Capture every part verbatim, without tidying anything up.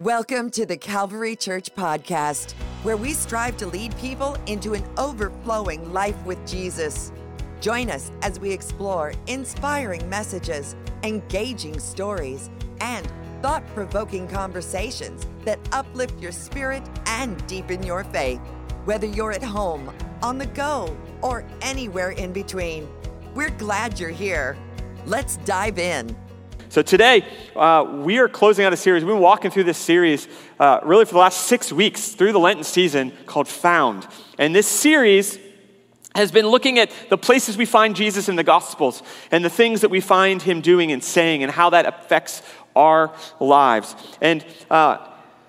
Welcome to the Calvary Church Podcast, where we strive to lead people into an overflowing life with Jesus. Join us as we explore inspiring messages, engaging stories, and thought-provoking conversations that uplift your spirit and deepen your faith. Whether you're at home, on the go, or anywhere in between, we're glad you're here. Let's dive in. So today, uh, we are closing out a series. We've been walking through this series uh, really for the last six weeks through the Lenten season called Found. And this series has been looking at the places we find Jesus in the Gospels and the things that we find him doing and saying and how that affects our lives. And uh,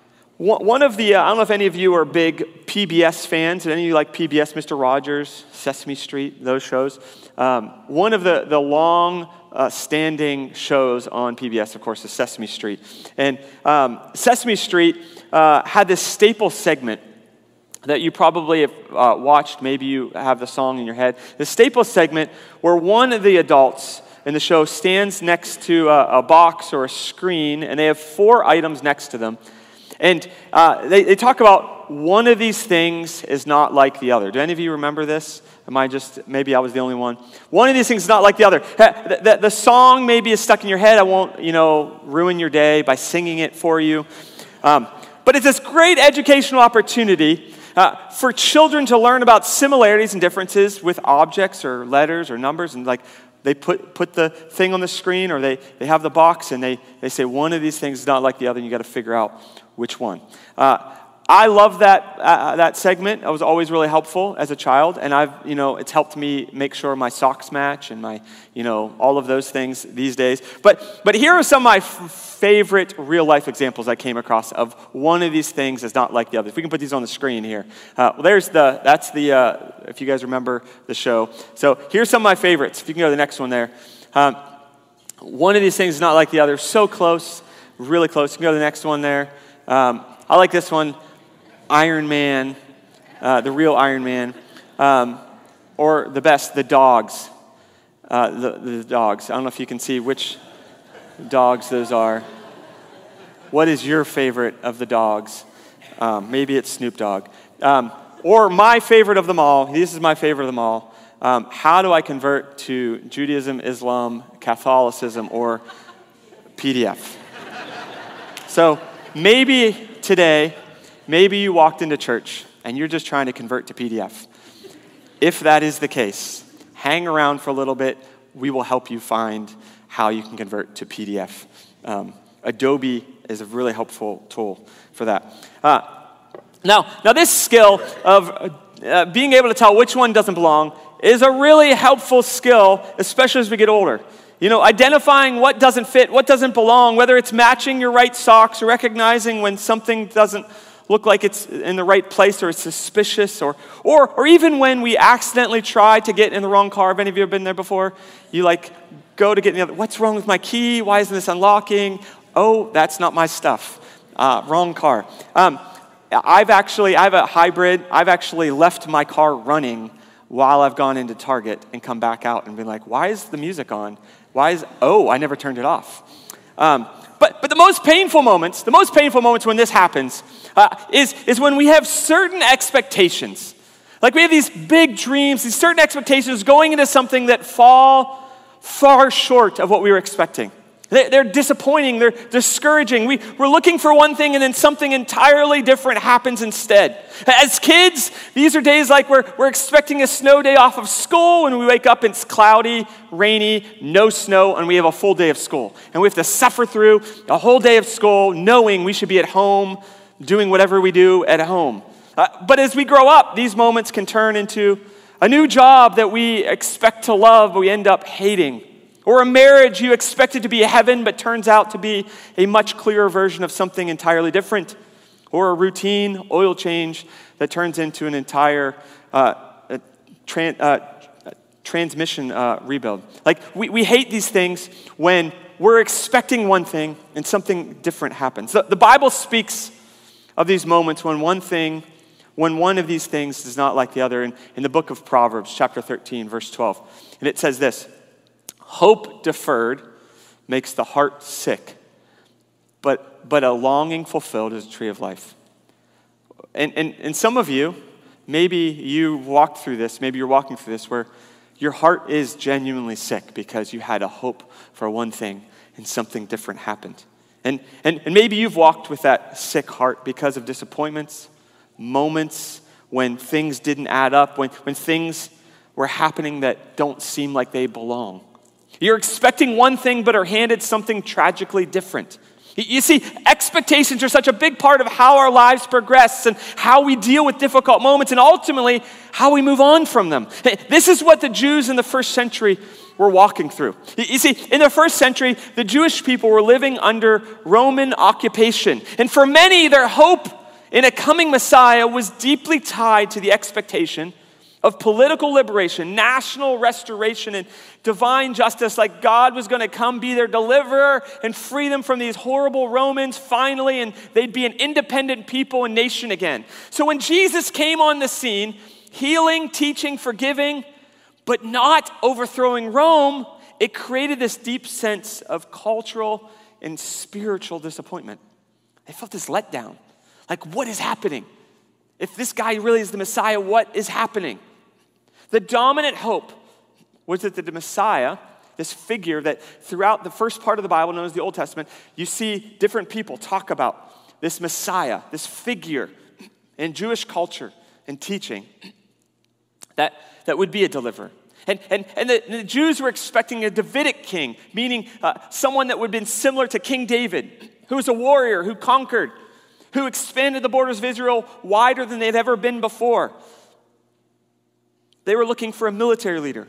one of the, uh, I don't know if any of you are big P B S fans. Did any of you like P B S, Mister Rogers, Sesame Street, those shows? Um, one of the, the long Uh, standing shows on P B S, of course, is Sesame Street. And um, Sesame Street uh, had this staple segment that you probably have uh, watched. Maybe you have the song in your head. The staple segment where one of the adults in the show stands next to a, a box or a screen, and they have four items next to them. And uh, they, they talk about one of these things is not like the other. Do any of you remember this? Am I just, maybe I was the only one. One of these things is not like the other. The, the, the song maybe is stuck in your head. I won't, you know, ruin your day by singing it for you. Um, but it's this great educational opportunity uh, for children to learn about similarities and differences with objects or letters or numbers. And like they put, put the thing on the screen, or they, they have the box and they, they say one of these things is not like the other, and you got to figure out which one. Uh, I love that uh, that segment. It was always really helpful as a child, and I've you know it's helped me make sure my socks match and my you know all of those things these days. But but here are some of my f- favorite real life examples I came across of one of these things is not like the other. If we can put these on the screen here, uh, well, there's the that's the uh, if you guys remember the show. So here's some of my favorites. If you can go to the next one there, um, one of these things is not like the other. So close, really close. You can go to the next one there. Um, I like this one. Iron Man, uh, the real Iron Man, um, or the best, the dogs, uh, the, the dogs. I don't know if you can see which dogs those are. What is your favorite of the dogs? Um, maybe it's Snoop Dogg. Um, or my favorite of them all, this is my favorite of them all, um, how do I convert to Judaism, Islam, Catholicism, or P D F? So maybe today, maybe you walked into church and you're just trying to convert to P D F. If that is the case, hang around for a little bit. We will help you find how you can convert to P D F. Um, Adobe is a really helpful tool for that. Uh, now, now this skill of uh, being able to tell which one doesn't belong is a really helpful skill, especially as we get older. You know, identifying what doesn't fit, what doesn't belong, whether it's matching your right socks or recognizing when something doesn't look like it's in the right place or it's suspicious, or or or even when we accidentally try to get in the wrong car. Have any of you ever been there before? You like go to get in the other, what's wrong with my key? Why isn't this unlocking? Oh, that's not my stuff. Uh, wrong car. Um, I've actually, I have a hybrid. I've actually left my car running while I've gone into Target and come back out and been like, why is the music on? Why is, oh, I never turned it off. Um, But but the most painful moments, the most painful moments when this happens uh, is, is when we have certain expectations. Like we have these big dreams, these certain expectations going into something that fall far short of what we were expecting. They, they're disappointing, they're discouraging. We, we're looking for one thing and then something entirely different happens instead. As kids, these are days like we're, we're expecting a snow day off of school, and we wake up and it's cloudy, rainy, no snow, and we have a full day of school. And we have to suffer through a whole day of school knowing we should be at home doing whatever we do at home. Uh, but as we grow up, these moments can turn into a new job that we expect to love, but we end up hating. Or a marriage you expected to be heaven, but turns out to be a much clearer version of something entirely different. Or a routine oil change that turns into an entire uh, tran- uh, transmission uh, rebuild. Like, we, we hate these things when we're expecting one thing and something different happens. The, the Bible speaks of these moments when one thing, when one of these things is not like the other. In, in the book of Proverbs, chapter thirteen, verse twelve. And it says this: hope deferred makes the heart sick, but, but a longing fulfilled is a tree of life. And, and, and some of you, maybe you walked through this, maybe you're walking through this, where your heart is genuinely sick because you had a hope for one thing and something different happened. And, and, and maybe you've walked with that sick heart because of disappointments, moments when things didn't add up, when, when things were happening that don't seem like they belong. You're expecting one thing but are handed something tragically different. You see, expectations are such a big part of how our lives progress and how we deal with difficult moments and ultimately how we move on from them. This is what the Jews in the first century were walking through. You see, in the first century, the Jewish people were living under Roman occupation. And for many, their hope in a coming Messiah was deeply tied to the expectation of political liberation, national restoration, and divine justice, like God was going to come be their deliverer and free them from these horrible Romans finally, and they'd be an independent people and nation again. So when Jesus came on the scene, healing, teaching, forgiving, but not overthrowing Rome, it created this deep sense of cultural and spiritual disappointment. They felt this letdown. Like, what is happening? If this guy really is the Messiah, what is happening? The dominant hope was that the Messiah, this figure that throughout the first part of the Bible, known as the Old Testament, you see different people talk about this Messiah, this figure in Jewish culture and teaching that, that would be a deliverer. And, and, and, the, and the Jews were expecting a Davidic king, meaning uh, someone that would have been similar to King David, who was a warrior, who conquered, who expanded the borders of Israel wider than they'd ever been before. They were looking for a military leader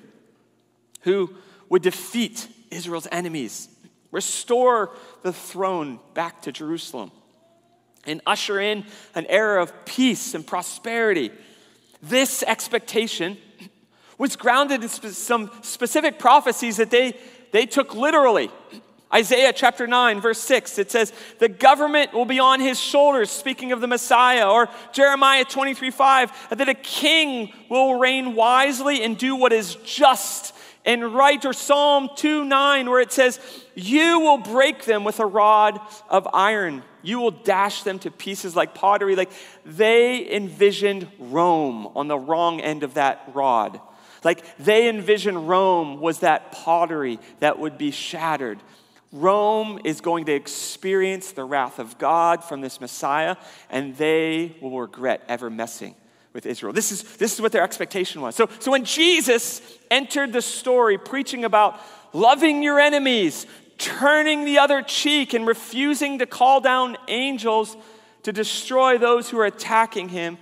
who would defeat Israel's enemies, restore the throne back to Jerusalem, and usher in an era of peace and prosperity. This expectation was grounded in spe- some specific prophecies that they, they took literally. Isaiah chapter nine, verse six, it says, the government will be on his shoulders, speaking of the Messiah. Or Jeremiah twenty-three five, that a king will reign wisely and do what is just and right. Or Psalm two nine, where it says, you will break them with a rod of iron. You will dash them to pieces like pottery. Like they envisioned Rome on the wrong end of that rod. Like they envisioned Rome was that pottery that would be shattered. Rome is going to experience the wrath of God from this Messiah, and they will regret ever messing with Israel. This is, this is what their expectation was. So, so when Jesus entered the story preaching about loving your enemies, turning the other cheek, and refusing to call down angels to destroy those who are attacking him,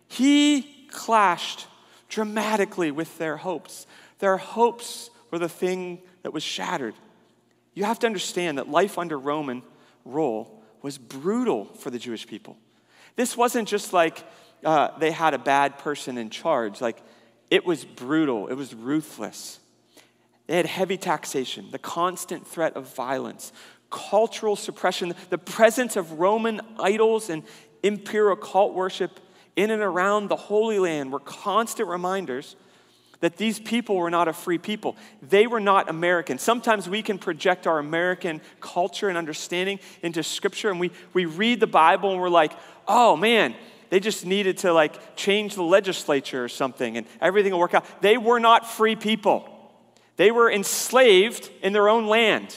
he clashed dramatically with their hopes. Their hopes were the thing that was shattered. You have to understand that life under Roman rule was brutal for the Jewish people. This wasn't just like uh, they had a bad person in charge. Like, it was brutal. It was ruthless. They had heavy taxation, the constant threat of violence, cultural suppression, the presence of Roman idols and imperial cult worship in and around the Holy Land were constant reminders that these people were not a free people. They were not American. Sometimes we can project our American culture and understanding into Scripture, and we, we read the Bible and we're like, oh man, they just needed to like change the legislature or something and everything will work out. They were not free people. They were enslaved in their own land.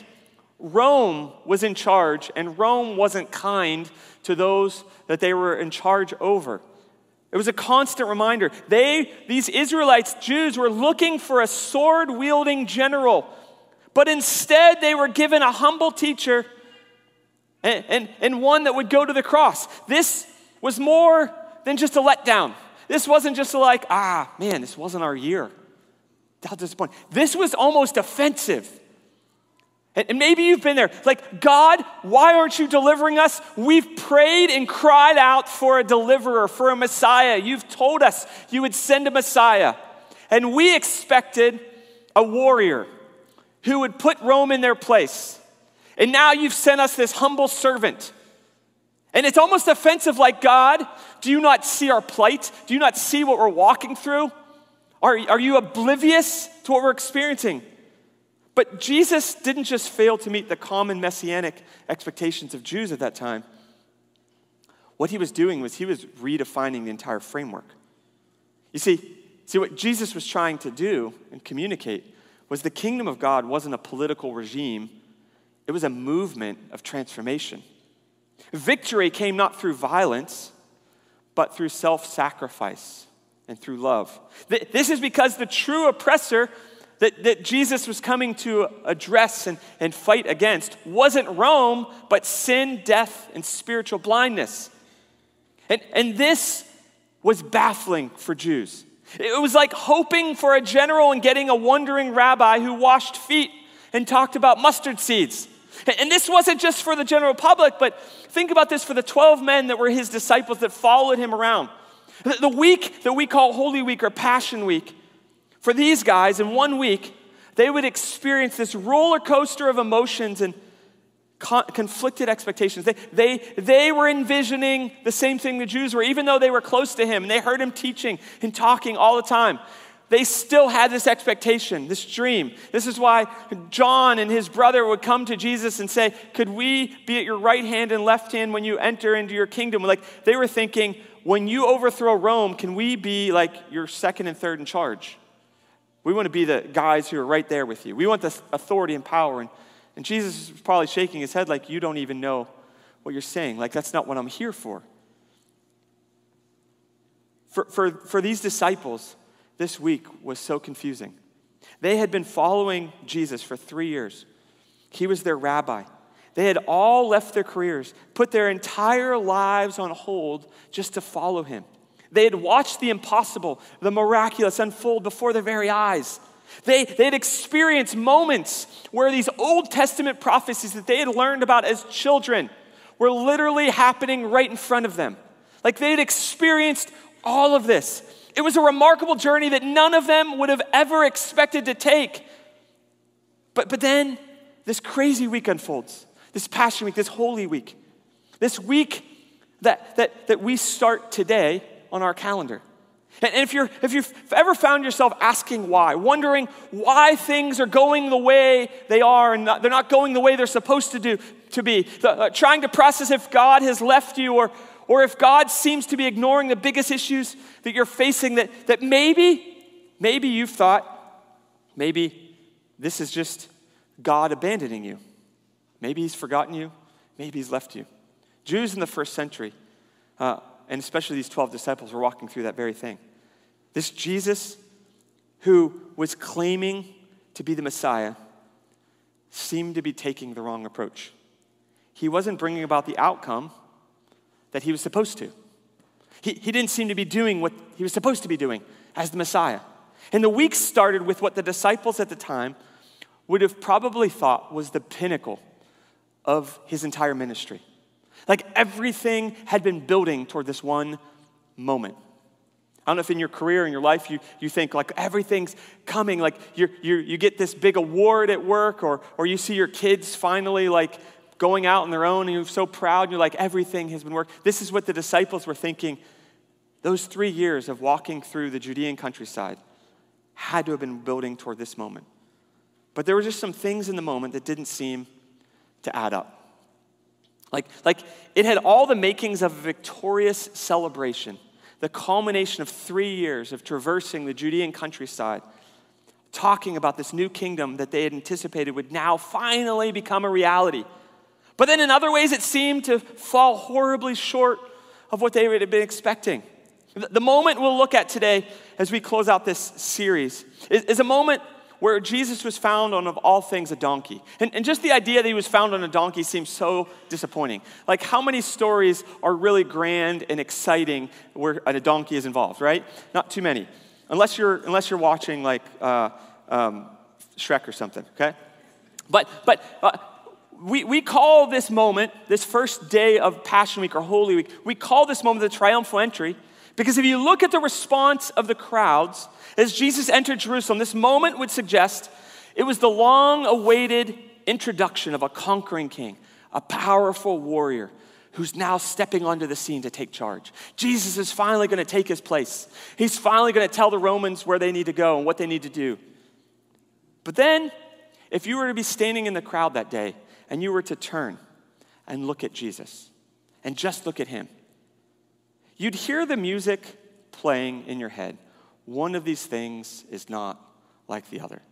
Rome was in charge, and Rome wasn't kind to those that they were in charge over. It was a constant reminder. They, these Israelites, Jews, were looking for a sword-wielding general, but instead they were given a humble teacher and, and, and one that would go to the cross. This was more than just a letdown. This wasn't just like, ah, man, this wasn't our year. How disappointing. This was almost offensive. And maybe you've been there. Like, God, why aren't you delivering us? We've prayed and cried out for a deliverer, for a Messiah. You've told us you would send a Messiah. And we expected a warrior who would put Rome in their place. And now you've sent us this humble servant. And it's almost offensive, like, God, do you not see our plight? Do you not see what we're walking through? Are, are you oblivious to what we're experiencing? But Jesus didn't just fail to meet the common messianic expectations of Jews at that time. What he was doing was he was redefining the entire framework. You see, see what Jesus was trying to do and communicate was the kingdom of God wasn't a political regime. It was a movement of transformation. Victory came not through violence, but through self-sacrifice and through love. This is because the true oppressor that, that Jesus was coming to address and, and fight against wasn't Rome, but sin, death, and spiritual blindness. And, and this was baffling for Jews. It was like hoping for a general and getting a wandering rabbi who washed feet and talked about mustard seeds. And this wasn't just for the general public, but think about this for the twelve men that were his disciples that followed him around. The week that we call Holy Week or Passion Week, for these guys in one week, they would experience this roller coaster of emotions and con- conflicted expectations. They, they, they were envisioning the same thing the Jews were, even though they were close to him and they heard him teaching and talking all the time. They still had this expectation, this dream. This is why John and his brother would come to Jesus and say, could we be at your right hand and left hand when you enter into your kingdom? Like they were thinking, when you overthrow Rome, can we be like your second and third in charge? We want to be the guys who are right there with you. We want this authority and power. And, and Jesus is probably shaking his head like, you don't even know what you're saying. Like, that's not what I'm here for. For, for, for these disciples, this week was so confusing. They had been following Jesus for three years. He was their rabbi. They had all left their careers, put their entire lives on hold just to follow him. They had watched the impossible, the miraculous unfold before their very eyes. They, they had experienced moments where these Old Testament prophecies that they had learned about as children were literally happening right in front of them. Like they had experienced all of this. It was a remarkable journey that none of them would have ever expected to take. But, but then this crazy week unfolds, this Passion Week, this Holy Week, this week that, that, that we start today on our calendar. And if you're if you've ever found yourself asking why, wondering why things are going the way they are and not, they're not going the way they're supposed to do to be, the, uh, trying to process if God has left you or or if God seems to be ignoring the biggest issues that you're facing, that that maybe maybe you've thought maybe this is just God abandoning you. Maybe he's forgotten you. Maybe he's left you. Jews in the first century, uh, and especially these twelve disciples, were walking through that very thing. This Jesus who was claiming to be the Messiah seemed to be taking the wrong approach. He wasn't bringing about the outcome that he was supposed to. He, he didn't seem to be doing what he was supposed to be doing as the Messiah. And the week started with what the disciples at the time would have probably thought was the pinnacle of his entire ministry. Like everything had been building toward this one moment. I don't know if in your career, in your life, you, you think like everything's coming, like you you you get this big award at work, or or you see your kids finally like going out on their own and you're so proud and you're like everything has been working. This is what the disciples were thinking. Those three years of walking through the Judean countryside had to have been building toward this moment. But there were just some things in the moment that didn't seem to add up. Like, like it had all the makings of a victorious celebration, the culmination of three years of traversing the Judean countryside, talking about this new kingdom that they had anticipated would now finally become a reality. But then in other ways, it seemed to fall horribly short of what they would have been expecting. The moment we'll look at today as we close out this series is, is a moment where Jesus was found on, of all things, a donkey. And, and just the idea that he was found on a donkey seems so disappointing. Like, how many stories are really grand and exciting where a donkey is involved, right? Not too many. Unless you're, unless you're watching, like, uh, um, Shrek or something, okay? But, but uh, we, we call this moment, this first day of Passion Week or Holy Week, we call this moment the triumphal entry, because if you look at the response of the crowds as Jesus entered Jerusalem, this moment would suggest it was the long-awaited introduction of a conquering king, a powerful warrior who's now stepping onto the scene to take charge. Jesus is finally going to take his place. He's finally going to tell the Romans where they need to go and what they need to do. But then if you were to be standing in the crowd that day and you were to turn and look at Jesus and just look at him, you'd hear the music playing in your head. One of these things is not like the other.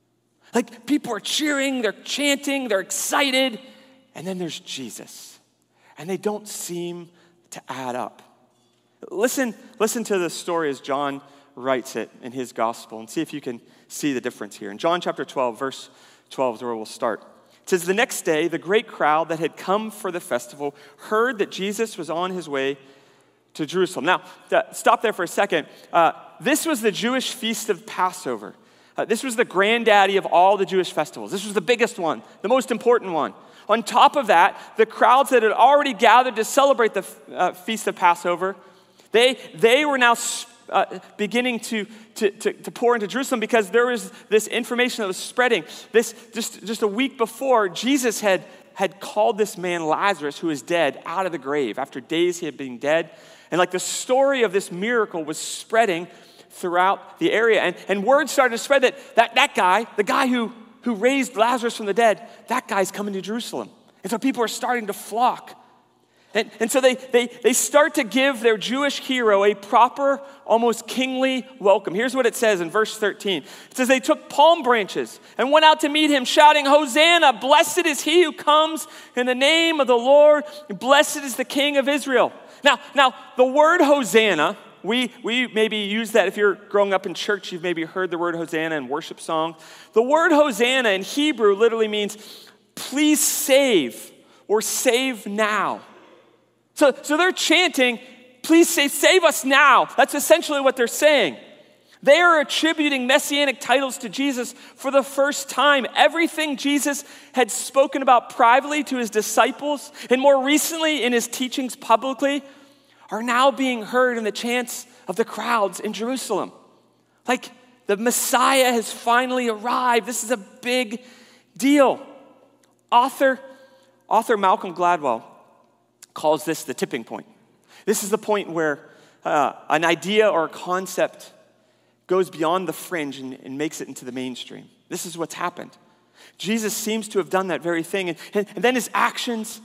Like, people are cheering, they're chanting, they're excited, and then there's Jesus. And they don't seem to add up. Listen, listen to the story as John writes it in his gospel and see if you can see the difference here. In John chapter twelve, verse twelve is where we'll start. It says, the next day, the great crowd that had come for the festival heard that Jesus was on his way to Jerusalem. Now, stop there for a second. Uh, this was the Jewish feast of Passover. Uh, this was the granddaddy of all the Jewish festivals. This was the biggest one, the most important one. On top of that, the crowds that had already gathered to celebrate the uh, feast of Passover, they, they were now uh, beginning to, to, to, to pour into Jerusalem because there was this information that was spreading. This just, just a week before, Jesus had, had called this man Lazarus, who is dead, out of the grave. After days he had been dead. And like the story of this miracle was spreading throughout the area. And, and word started to spread that, that that guy, the guy who, who raised Lazarus from the dead, that guy's coming to Jerusalem. And so people are starting to flock. And, and so they, they, they start to give their Jewish hero a proper, almost kingly welcome. Here's what it says in verse thirteen. It says, they took palm branches and went out to meet him, shouting, Hosanna, blessed is he who comes in the name of the Lord, and blessed is the King of Israel. Now, now the word Hosanna, we, we maybe use that if you're growing up in church, you've maybe heard the word Hosanna in worship songs. The word Hosanna in Hebrew literally means, please save, or save now. So, so they're chanting, please save, save us now. That's essentially what they're saying. They are attributing messianic titles to Jesus for the first time. Everything Jesus had spoken about privately to his disciples, and more recently in his teachings publicly, are now being heard in the chants of the crowds in Jerusalem. Like, the Messiah has finally arrived. This is a big deal. Author, author Malcolm Gladwell calls this the tipping point. This is the point where uh, an idea or a concept goes beyond the fringe and, and makes it into the mainstream. This is what's happened. Jesus seems to have done that very thing. And, and, and then his actions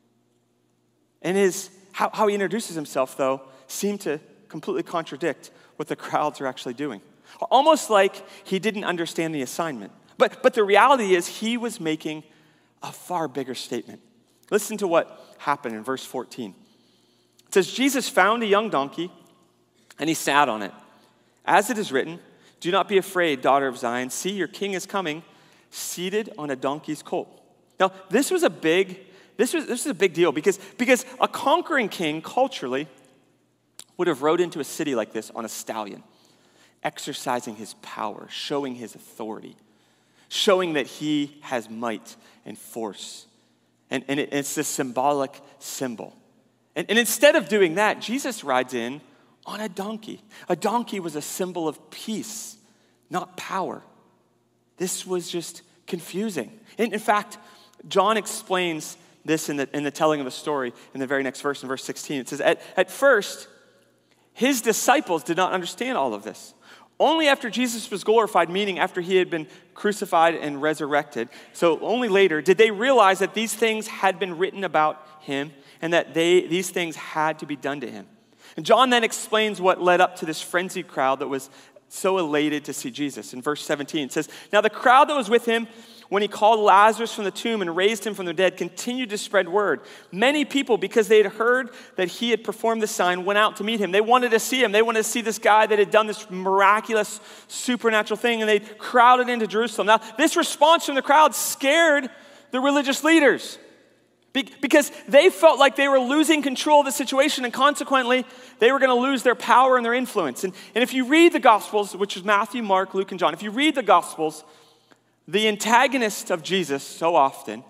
and his how, how he introduces himself, though, seem to completely contradict what the crowds are actually doing. Almost like he didn't understand the assignment. But, but the reality is he was making a far bigger statement. Listen to what happened in verse fourteen. It says, Jesus found a young donkey, and he sat on it. As it is written, do not be afraid, daughter of Zion. See, your king is coming, seated on a donkey's colt. Now, this was a big, this was this was a big deal because, because a conquering king, culturally, would have rode into a city like this on a stallion, exercising his power, showing his authority, showing that he has might and force. And, and it, it's this symbolic symbol. And, and instead of doing that, Jesus rides in on a donkey. A donkey was a symbol of peace, not power. This was just confusing. In, in fact, John explains this in the, in the telling of the story in the very next verse, in verse sixteen. It says, at, at first, his disciples did not understand all of this. Only after Jesus was glorified, meaning after he had been crucified and resurrected, so only later did they realize that these things had been written about him and that they these things had to be done to him. And John then explains what led up to this frenzied crowd that was so elated to see Jesus. In verse seventeen, it says, now the crowd that was with him when he called Lazarus from the tomb and raised him from the dead continued to spread word. Many people, because they had heard that he had performed the sign, went out to meet him. They wanted to see him. They wanted to see this guy that had done this miraculous supernatural thing, and they crowded into Jerusalem. Now, this response from the crowd scared the religious leaders because they felt like they were losing control of the situation, and consequently, they were going to lose their power and their influence. And, and if you read the Gospels, which is Matthew, Mark, Luke, and John, if you read the Gospels, the antagonist of Jesus so often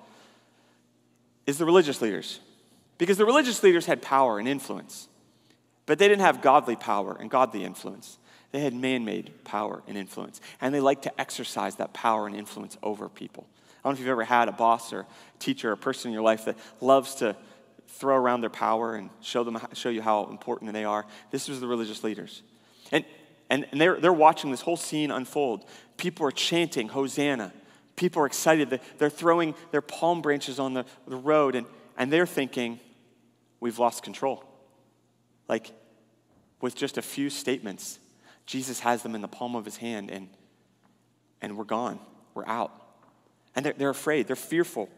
is the religious leaders, because the religious leaders had power and influence, but they didn't have godly power and godly influence. They had man-made power and influence, and they like to exercise that power and influence over people. I don't know if you've ever had a boss or teacher or person in your life that loves to throw around their power and show them, show you how important they are. This was the religious leaders. And And, and they're, they're watching this whole scene unfold. People are chanting, Hosanna, People are excited. They're throwing their palm branches on the, the road, and, and they're thinking, we've lost control. Like, with just a few statements, Jesus has them in the palm of his hand, and, and we're gone. We're out. And they're, they're afraid. They're fearful.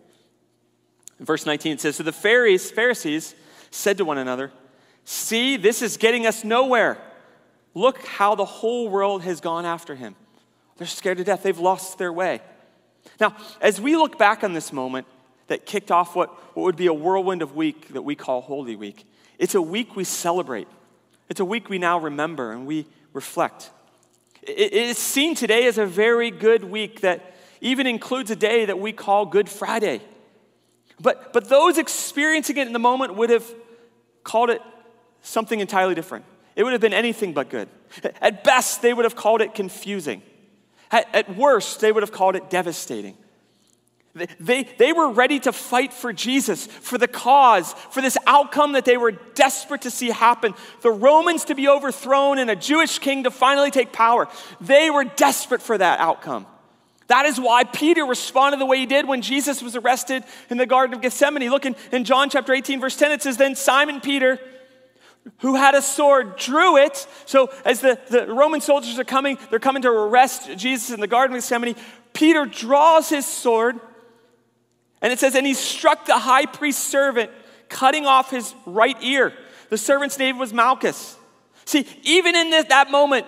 In verse nineteen, it says, so the Pharisees, Pharisees said to one another, see, this is getting us nowhere. Look how the whole world has gone after him. They're scared to death. They've lost their way. Now, as we look back on this moment that kicked off what, what would be a whirlwind of week that we call Holy Week, it's a week we celebrate. It's a week we now remember and we reflect. It, it is seen today as a very good week that even includes a day that we call Good Friday. But, but those experiencing it in the moment would have called it something entirely different. It would have been anything but good. At best, they would have called it confusing. At, at worst, they would have called it devastating. They, they, they were ready to fight for Jesus, for the cause, for this outcome that they were desperate to see happen. The Romans to be overthrown and a Jewish king to finally take power. They were desperate for that outcome. That is why Peter responded the way he did when Jesus was arrested in the Garden of Gethsemane. Look in, in John chapter eighteen, verse ten, it says, then Simon Peter, who had a sword, drew it. So as the, the Roman soldiers are coming, they're coming to arrest Jesus in the Garden of Gethsemane. Peter draws his sword, and it says, and he struck the high priest's servant, cutting off his right ear. The servant's name was Malchus. See, even in this, that moment,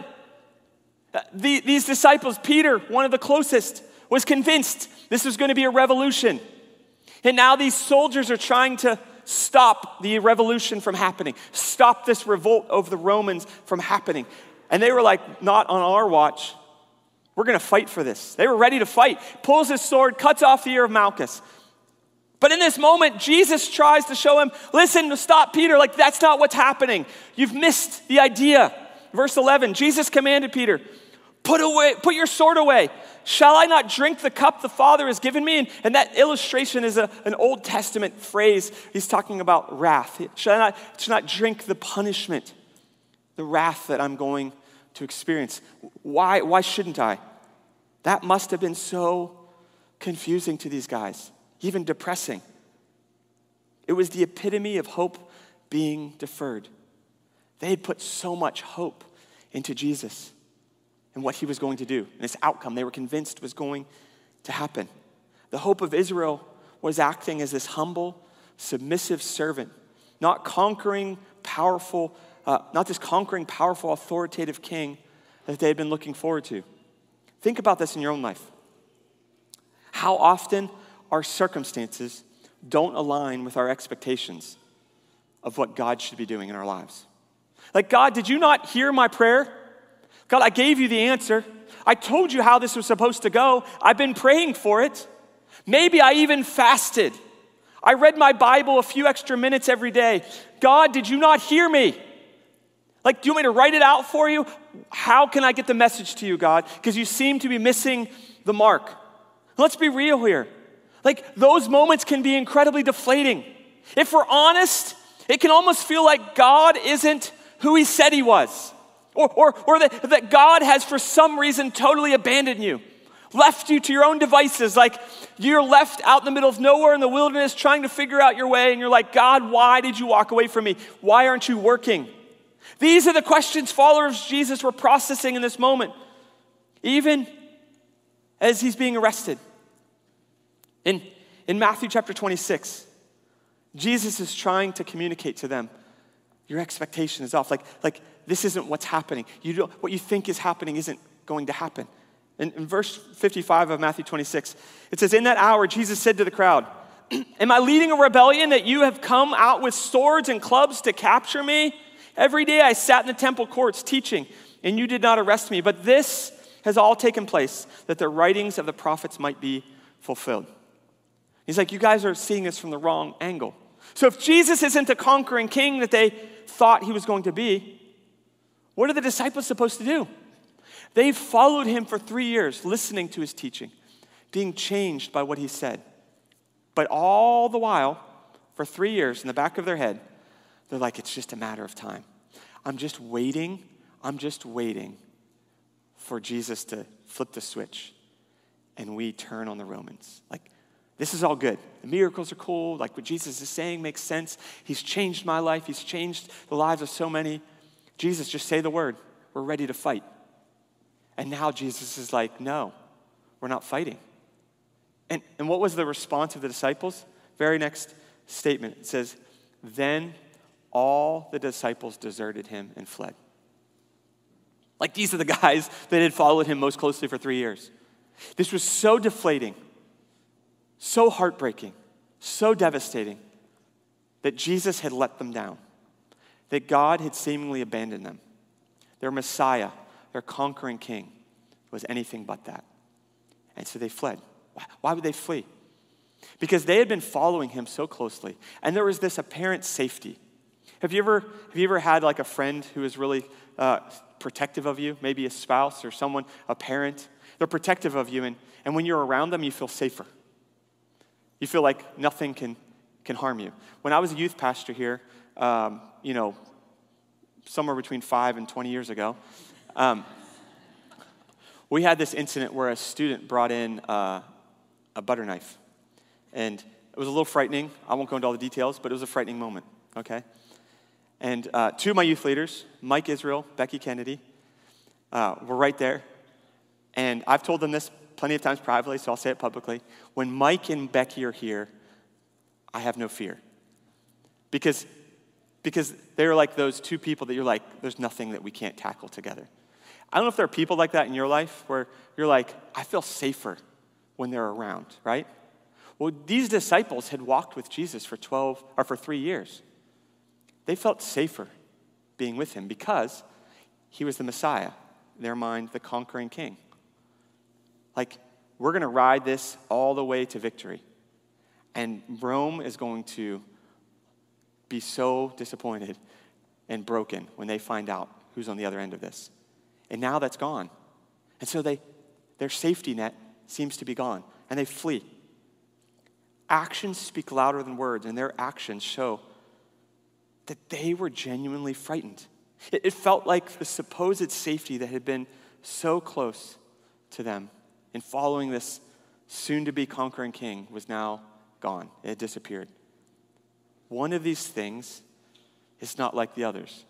the, these disciples, Peter, one of the closest, was convinced this was going to be a revolution. And now these soldiers are trying to stop the revolution from happening, stop this revolt of the Romans from happening. And they were like, not on our watch. We're going to fight for this. They were ready to fight. Pulls his sword, cuts off the ear of Malchus. But in this moment, Jesus tries to show him, listen, stop, Peter. Like, that's not what's happening. You've missed the idea. Verse eleven, Jesus commanded Peter, put away, put your sword away. Shall I not drink the cup the Father has given me? And, and that illustration is a, an Old Testament phrase. He's talking about wrath. Shall I not, shall I not drink the punishment, the wrath that I'm going to experience? Why, why shouldn't I? That must have been so confusing to these guys, even depressing. It was the epitome of hope being deferred. They had put so much hope into Jesus and what he was going to do, and this outcome they were convinced was going to happen. The hope of Israel was acting as this humble, submissive servant, not conquering, powerful, uh, not this conquering, powerful, authoritative king that they had been looking forward to. Think about this in your own life. How often our circumstances don't align with our expectations of what God should be doing in our lives. Like, God, did you not hear my prayer? God, I gave you the answer. I told you how this was supposed to go. I've been praying for it. Maybe I even fasted. I read my Bible a few extra minutes every day. God, did you not hear me? Like, do you want me to write it out for you? How can I get the message to you, God? Because you seem to be missing the mark. Let's be real here. Like, those moments can be incredibly deflating. If we're honest, it can almost feel like God isn't who he said he was. Or, or, or that, that God has, for some reason, totally abandoned you, left you to your own devices, like you're left out in the middle of nowhere in the wilderness trying to figure out your way, and you're like, God, why did you walk away from me? Why aren't you working? These are the questions followers of Jesus were processing in this moment, even as he's being arrested. In, in Matthew chapter twenty-six, Jesus is trying to communicate to them, your expectation is off. Like, like this isn't what's happening. You don't, what you think is happening isn't going to happen. In, in verse fifty-five of Matthew twenty-six, it says, in that hour, Jesus said to the crowd, am I leading a rebellion that you have come out with swords and clubs to capture me? Every day I sat in the temple courts teaching, and you did not arrest me. But this has all taken place that the writings of the prophets might be fulfilled. He's like, you guys are seeing this from the wrong angle. So if Jesus isn't the conquering king that they thought he was going to be, what are the disciples supposed to do? They followed him for three years, listening to his teaching, being changed by what he said. But all the while, for three years, in the back of their head, they're like, it's just a matter of time. I'm just waiting. I'm just waiting for Jesus to flip the switch. and we turn on the Romans. Like, this is all good. The miracles are cool. Like, what Jesus is saying makes sense. He's changed my life. He's changed the lives of so many. Jesus, just say the word. We're ready to fight. And now Jesus is like, no, we're not fighting. And, and what was the response of the disciples? Very next statement. It says, then all the disciples deserted him and fled. Like, these are the guys that had followed him most closely for three years. This was so deflating, so heartbreaking, so devastating that Jesus had let them down, that God had seemingly abandoned them. Their Messiah, their conquering king, was anything but that. And so they fled. Why would they flee? Because they had been following him so closely, and there was this apparent safety. Have you ever, have you ever had like a friend who is really uh, protective of you, maybe a spouse or someone, a parent? They're protective of you, and, and when you're around them, you feel safer. You feel like nothing can, can harm you. When I was a youth pastor here, um, you know, somewhere between five and twenty years ago, um, we had this incident where a student brought in uh, a butter knife. And it was a little frightening. I won't go into all the details, but it was a frightening moment, okay? And uh, two of my youth leaders, Mike Israel, Becky Kennedy, uh, were right there. And I've told them this plenty of times privately, so I'll say it publicly. When Mike and Becky are here, I have no fear. Because, because they're like those two people that you're like, there's nothing that we can't tackle together. I don't know if there are people like that in your life where you're like, I feel safer when they're around, right? Well, these disciples had walked with Jesus for twelve or for three years. They felt safer being with him because he was the Messiah, in their mind, the conquering king. Like, we're going to ride this all the way to victory. And Rome is going to be so disappointed and broken when they find out who's on the other end of this. And now that's gone. And so they, their safety net seems to be gone, and they flee. Actions speak louder than words, and their actions show that they were genuinely frightened. It, it felt like the supposed safety that had been so close to them in following this soon-to-be conquering king was now gone. It had disappeared. One of these things is not like the others.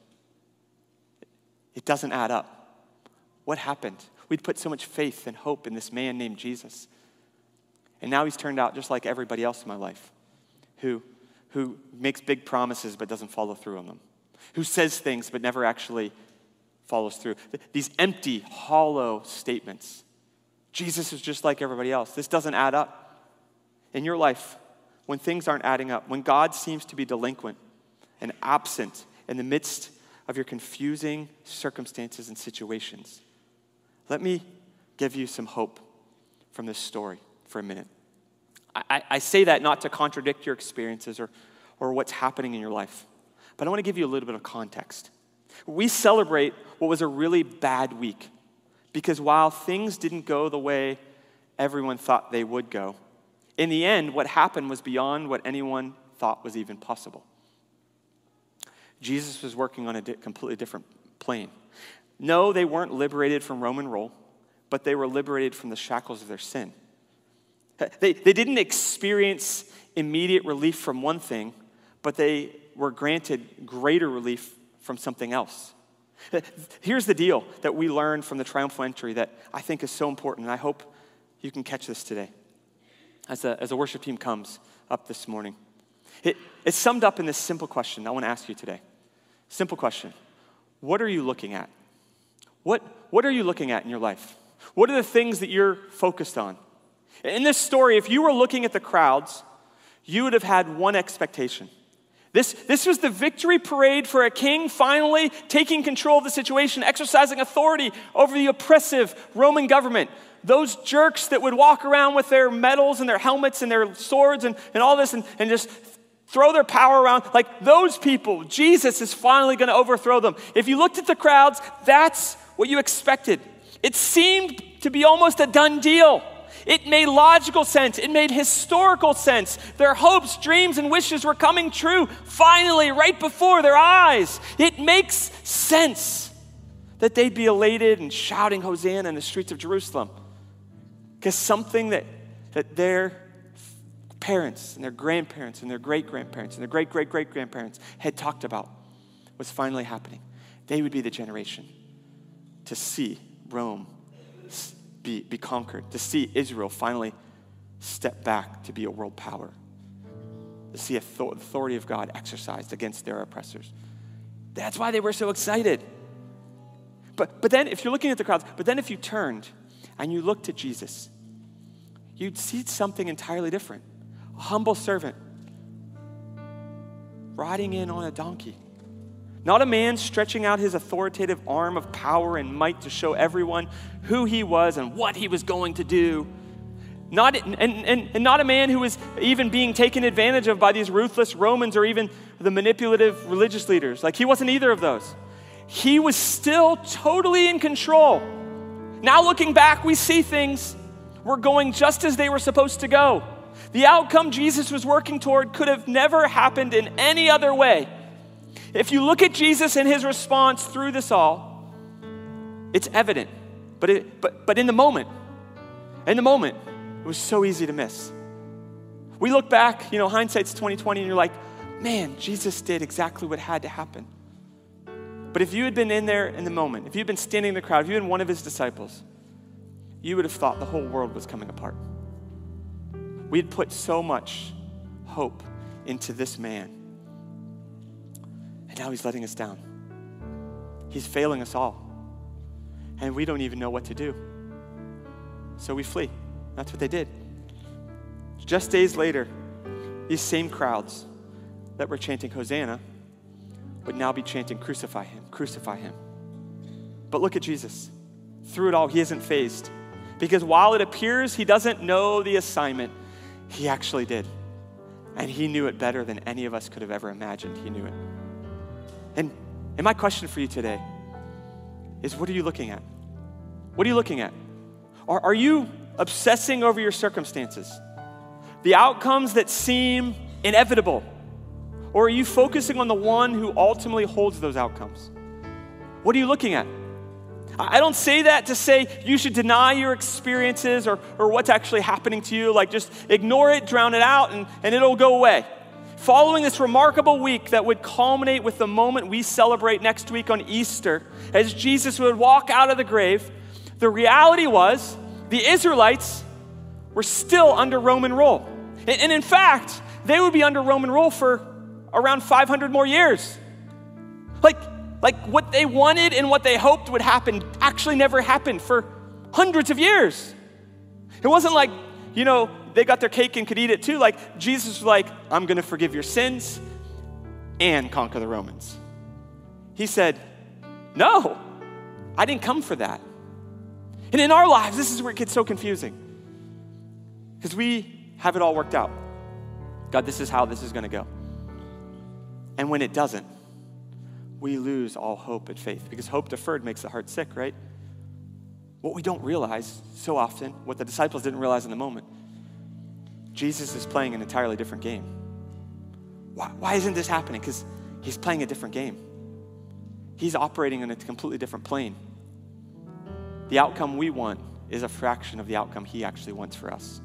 It doesn't add up. What happened? We'd put so much faith and hope in this man named Jesus. And now he's turned out just like everybody else in my life, who, who makes big promises but doesn't follow through on them, who says things but never actually follows through. These empty, hollow statements. Jesus is just like everybody else. This doesn't add up. In your life, when things aren't adding up, when God seems to be delinquent and absent in the midst of your confusing circumstances and situations, let me give you some hope from this story for a minute. I, I say that not to contradict your experiences or, or what's happening in your life, but I want to give you a little bit of context. We celebrate what was a really bad week because while things didn't go the way everyone thought they would go, in the end, what happened was beyond what anyone thought was even possible. Jesus was working on a di- completely different plane. No, they weren't liberated from Roman rule, but they were liberated from the shackles of their sin. They, they didn't experience immediate relief from one thing, but they were granted greater relief from something else. Here's the deal that we learned from the triumphal entry that I think is so important, and I hope you can catch this today as a, as a worship team comes up this morning. It, it's summed up in this simple question I want to ask you today. Simple question. What are you looking at? What, what are you looking at in your life? What are the things that you're focused on? In this story, if you were looking at the crowds, you would have had one expectation. This, this was the victory parade for a king finally taking control of the situation, exercising authority over the oppressive Roman government. Those jerks that would walk around with their medals and their helmets and their swords and, and all this and, and just throw their power around, like those people, Jesus is finally going to overthrow them. If you looked at the crowds, that's what you expected. It seemed to be almost a done deal. It made logical sense. It made historical sense. Their hopes, dreams, and wishes were coming true finally right before their eyes. It makes sense that they'd be elated and shouting Hosanna in the streets of Jerusalem. Because something that, that their parents and their grandparents and their great-grandparents and their great-great-great-grandparents had talked about was finally happening. They would be the generation to see Rome be, be conquered, to see Israel finally step back to be a world power, to see the authority of God exercised against their oppressors. That's why they were so excited. But, but then, if you're looking at the crowds, but then if you turned and you looked at Jesus, you'd see something entirely different. A humble servant riding in on a donkey. Not a man stretching out his authoritative arm of power and might to show everyone who he was and what he was going to do. Not, and, and, and not a man who was even being taken advantage of by these ruthless Romans or even the manipulative religious leaders. Like, he wasn't either of those. He was still totally in control. Now looking back, we see things were going just as they were supposed to go. The outcome Jesus was working toward could have never happened in any other way. If you look at Jesus and his response through this all, it's evident. But it, but but in the moment, in the moment, it was so easy to miss. We look back, you know, hindsight's twenty twenty, and you're like, man, Jesus did exactly what had to happen. But if you had been in there in the moment, if you'd been standing in the crowd, if you had been one of his disciples, you would have thought the whole world was coming apart. We had put so much hope into this man. And now he's letting us down. He's failing us all. And we don't even know what to do. So we flee. That's what they did. Just days later, these same crowds that were chanting Hosanna would now be chanting, crucify him, crucify him. But look at Jesus. Through it all, he isn't fazed. Because while it appears he doesn't know the assignment, he actually did. And he knew it better than any of us could have ever imagined he knew it. And, and my question for you today is, what are you looking at? What are you looking at? Are, are you obsessing over your circumstances? The outcomes that seem inevitable? Or are you focusing on the one who ultimately holds those outcomes? What are you looking at? I don't say that to say you should deny your experiences or, or what's actually happening to you. Like, just ignore it, drown it out, and, and it'll go away. Following this remarkable week that would culminate with the moment we celebrate next week on Easter, as Jesus would walk out of the grave, the reality was the Israelites were still under Roman rule. And, and in fact, they would be under Roman rule for around five hundred more years. Like, like what they wanted and what they hoped would happen actually never happened for hundreds of years. It wasn't like, you know, they got their cake and could eat it too. Like, Jesus was like, I'm going to forgive your sins and conquer the Romans. He said, no, I didn't come for that. And in our lives, this is where it gets so confusing. Because we have it all worked out. God, this is how this is going to go. And when it doesn't, we lose all hope and faith, because hope deferred makes the heart sick, right? What we don't realize so often, what the disciples didn't realize in the moment, Jesus is playing an entirely different game. Why, why isn't this happening? Because he's playing a different game. He's operating on a completely different plane. The outcome we want is a fraction of the outcome he actually wants for us.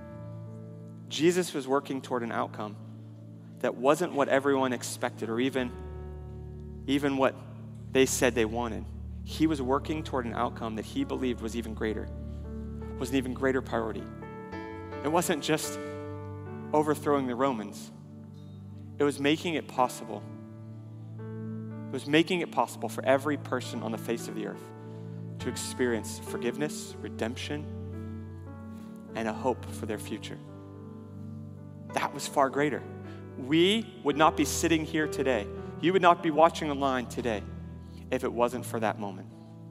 Jesus was working toward an outcome that wasn't what everyone expected, or even, even what they said they wanted. He was working toward an outcome that he believed was even greater, was an even greater priority. It wasn't just overthrowing the Romans. It was making it possible. It was making it possible for every person on the face of the earth to experience forgiveness, redemption, and a hope for their future. That was far greater. We would not be sitting here today. You would not be watching online today if it wasn't for that moment.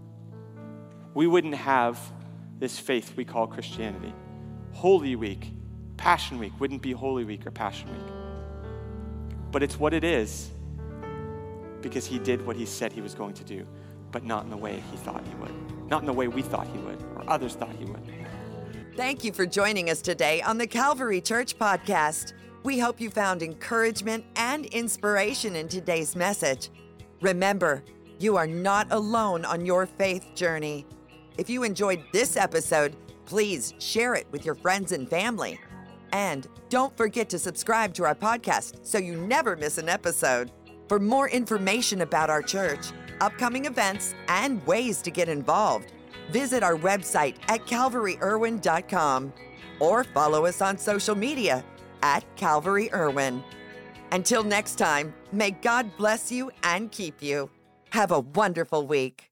We wouldn't have this faith we call Christianity. Holy Week, Passion Week wouldn't be Holy Week or Passion Week. But it's what it is because he did what he said he was going to do, but not in the way he thought he would. Not in the way we thought he would, or others thought he would. Thank you for joining us today on the Calvary Church Podcast. We hope you found encouragement and inspiration in today's message. Remember, you are not alone on your faith journey. If you enjoyed this episode, Please share it with your friends and family. And don't forget to subscribe to our podcast so you never miss an episode. For more information about our church, upcoming events, and ways to get involved, visit our website at calvary irwin dot com or follow us on social media at Calvary Irwin. Until next time, may God bless you and keep you. Have a wonderful week.